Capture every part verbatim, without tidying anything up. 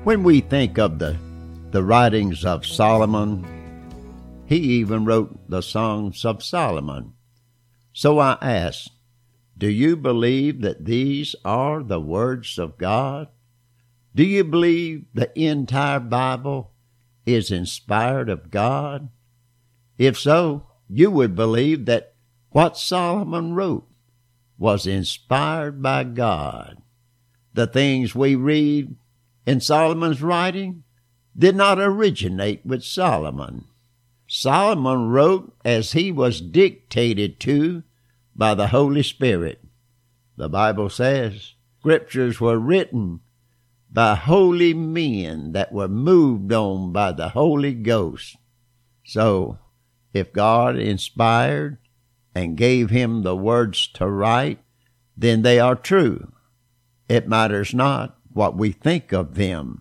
When we think of the, the writings of Solomon, he even wrote the Songs of Solomon. So I ask, do you believe that these are the words of God? Do you believe the entire Bible is inspired of God? If so, you would believe that what Solomon wrote was inspired by God. The things we read in Solomon's writing did not originate with Solomon. Solomon wrote as he was dictated to by the Holy Spirit. The Bible says scriptures were written by holy men that were moved on by the Holy Ghost. So, if God inspired and gave him the words to write, then they are true. It matters not what we think of them.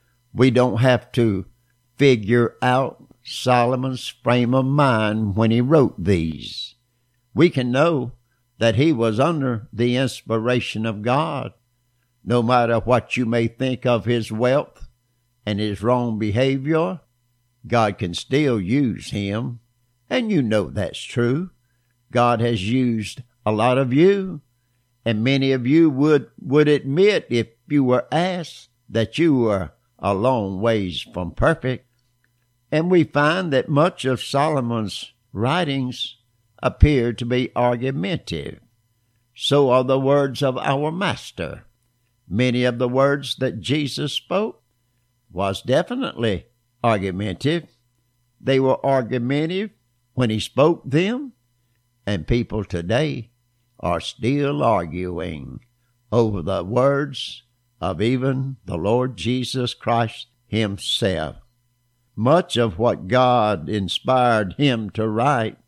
We don't have to figure out Solomon's frame of mind when he wrote these. We can know that he was under the inspiration of God. No matter what you may think of his wealth and his wrong behavior, God can still use him. And you know that's true. God has used a lot of you, and many of you would, would admit if you were asked that you were a long ways from perfect. And we find that much of Solomon's writings appear to be argumentative. So are the words of our Master. Many of the words that Jesus spoke was definitely argumentative. They were argumentative when he spoke them, and people today are still arguing over the words of even the Lord Jesus Christ himself. Much of what God inspired him to write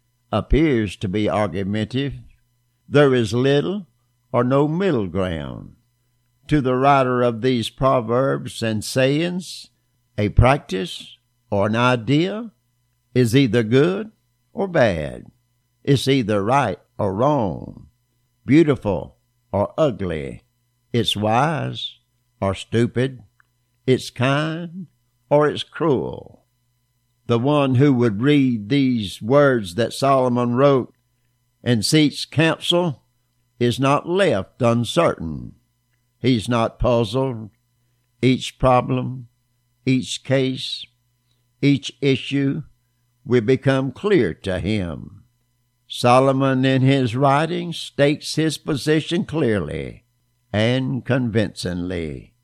appears to be argumentative. There is little or no middle ground. To the writer of these proverbs and sayings, a practice or an idea is either good or bad. It's either right or wrong, beautiful or ugly. It's wise or stupid. It's kind or it's cruel. The one who would read these words that Solomon wrote and seeks counsel is not left uncertain. He's not puzzled. Each problem, each case, each issue will become clear to him. Solomon in his writings states his position clearly and convincingly.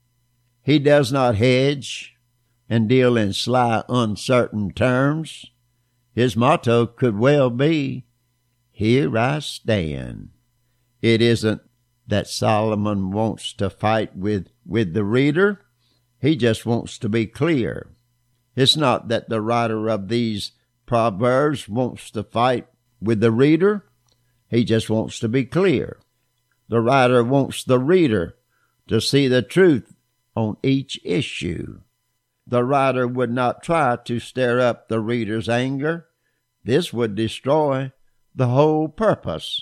He does not hedge and deal in sly, uncertain terms. His motto could well be, "Here I stand." It isn't that Solomon wants to fight with, with the reader. He just wants to be clear. It's not that the writer of these proverbs wants to fight with the reader. He just wants to be clear. The writer wants the reader to see the truth on each issue. The writer would not try to stir up the reader's anger. This would destroy the whole purpose.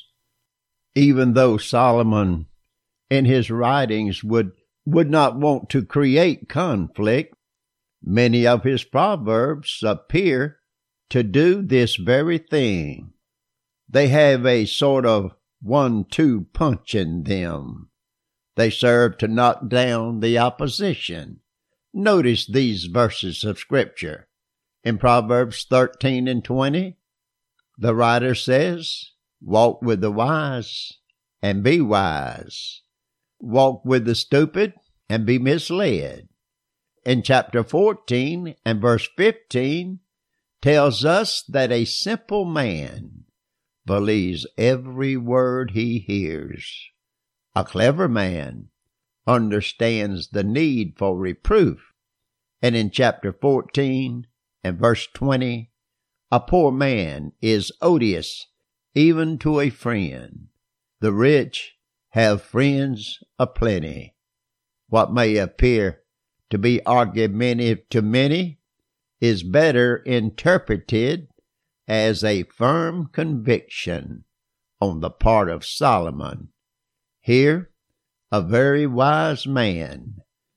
Even though Solomon in his writings would, would not want to create conflict, many of his proverbs appear to do this very thing. They have a sort of one-two punch in them. They serve to knock down the opposition. Notice these verses of Scripture. In Proverbs thirteen and twenty, the writer says, "Walk with the wise and be wise. Walk with the stupid and be misled." In chapter fourteen and verse fifteen tells us that a simple man believes every word he hears. A clever man understands the need for reproof. And in chapter fourteen and verse twenty, a poor man is odious even to a friend. The rich have friends aplenty. What may appear to be argumentative to many is better interpreted as a firm conviction on the part of Solomon. Here, a very wise man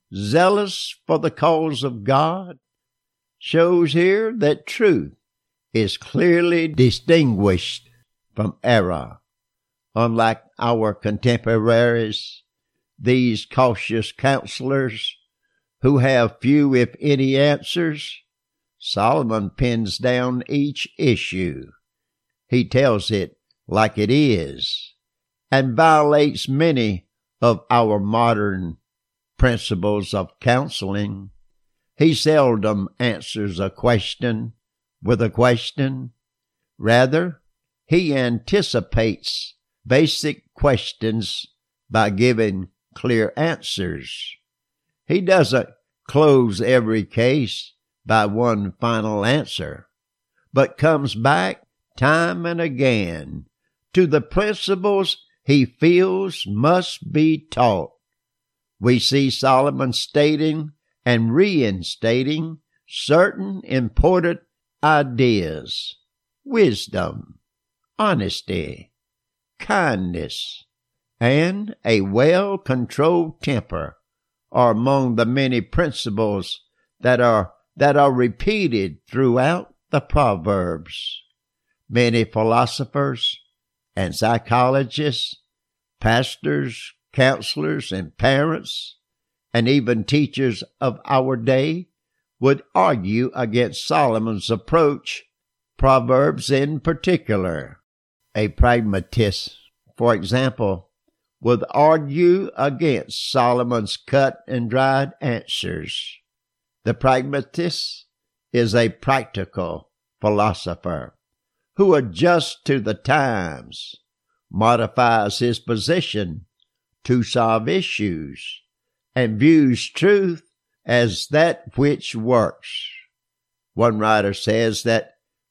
zealous for the cause of God, shows here that truth is clearly distinguished from error. Unlike our contemporaries, these cautious counselors who have few if any answers, Solomon pins down each issue. He tells it like it is, and violates many of our modern principles of counseling. He seldom answers a question with a question. Rather, he anticipates basic questions by giving clear answers. He doesn't close every case by one final answer, but comes back time and again to the principles he feels must be taught. We see Solomon stating and reinstating certain important ideas: wisdom, honesty, kindness, and a well-controlled temper are among the many principles that are that are repeated throughout the Proverbs. Many philosophers and psychologists, pastors, counselors, and parents, and even teachers of our day would argue against Solomon's approach, Proverbs in particular. A pragmatist, for example, would argue against Solomon's cut and dried answers. The pragmatist is a practical philosopher who adjusts to the times, modifies his position to solve issues, and views truth as that which works. One writer says that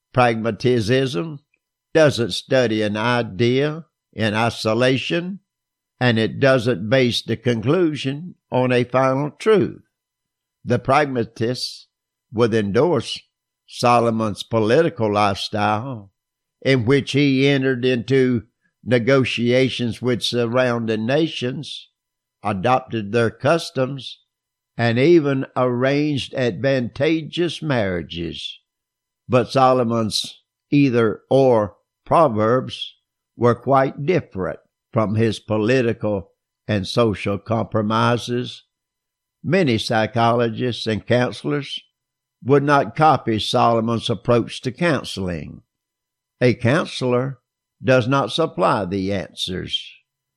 pragmatism doesn't study an idea in isolation, and it doesn't base the conclusion on a final truth. The pragmatist would endorse Solomon's political lifestyle, in which he entered into negotiations with surrounding nations, adopted their customs, and even arranged advantageous marriages. But Solomon's either-or Proverbs were quite different from his political and social compromises. Many psychologists and counselors would not copy Solomon's approach to counseling. A counselor does not supply the answers.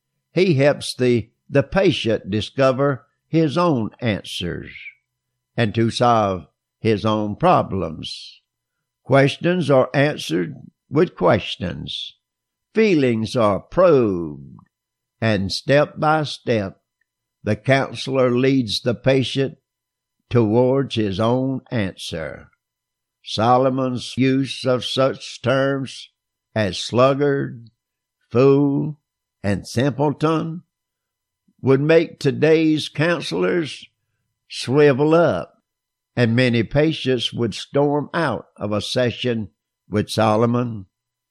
He helps the, the patient discover his own answers and to solve his own problems. Questions are answered with questions. Feelings are probed, and step by step, the counselor leads the patient towards his own answer. Solomon's use of such terms as sluggard, fool, and simpleton would make today's counselors shrivel up, and many patients would storm out of a session with Solomon.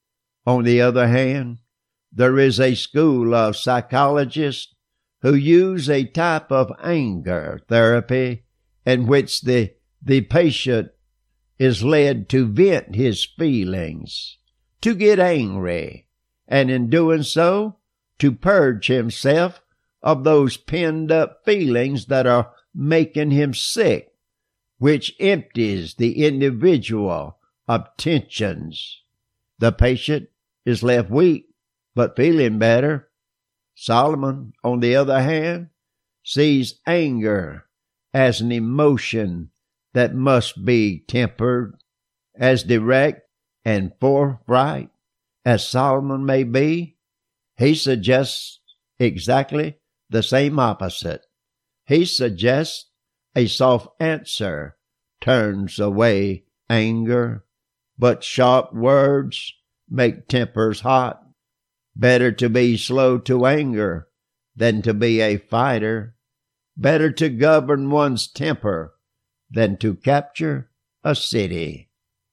On the other hand, there is a school of psychologists who use a type of anger therapy in which the, the patient is led to vent his feelings, to get angry, and in doing so, to purge himself of those penned-up feelings that are making him sick, which empties the individual of tensions. The patient is left weak, but feeling better. Solomon, on the other hand, sees anger as an emotion that must be tempered. As direct and forthright as Solomon may be, he suggests exactly the same opposite. He suggests a soft answer turns away anger, but sharp words make tempers hot. Better to be slow to anger than to be a fighter. Better to govern one's temper than to capture a city.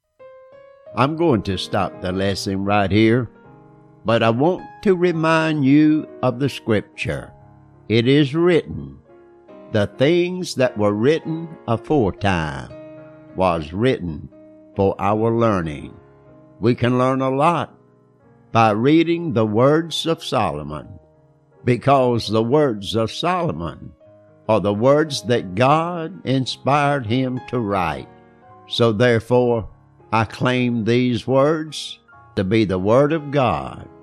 I'm going to stop the lesson right here, but I want to remind you of the scripture. It is written, the things that were written aforetime was written for our learning. We can learn a lot by reading the words of Solomon, because the words of Solomon are the words that God inspired him to write. So therefore, I claim these words to be the Word of God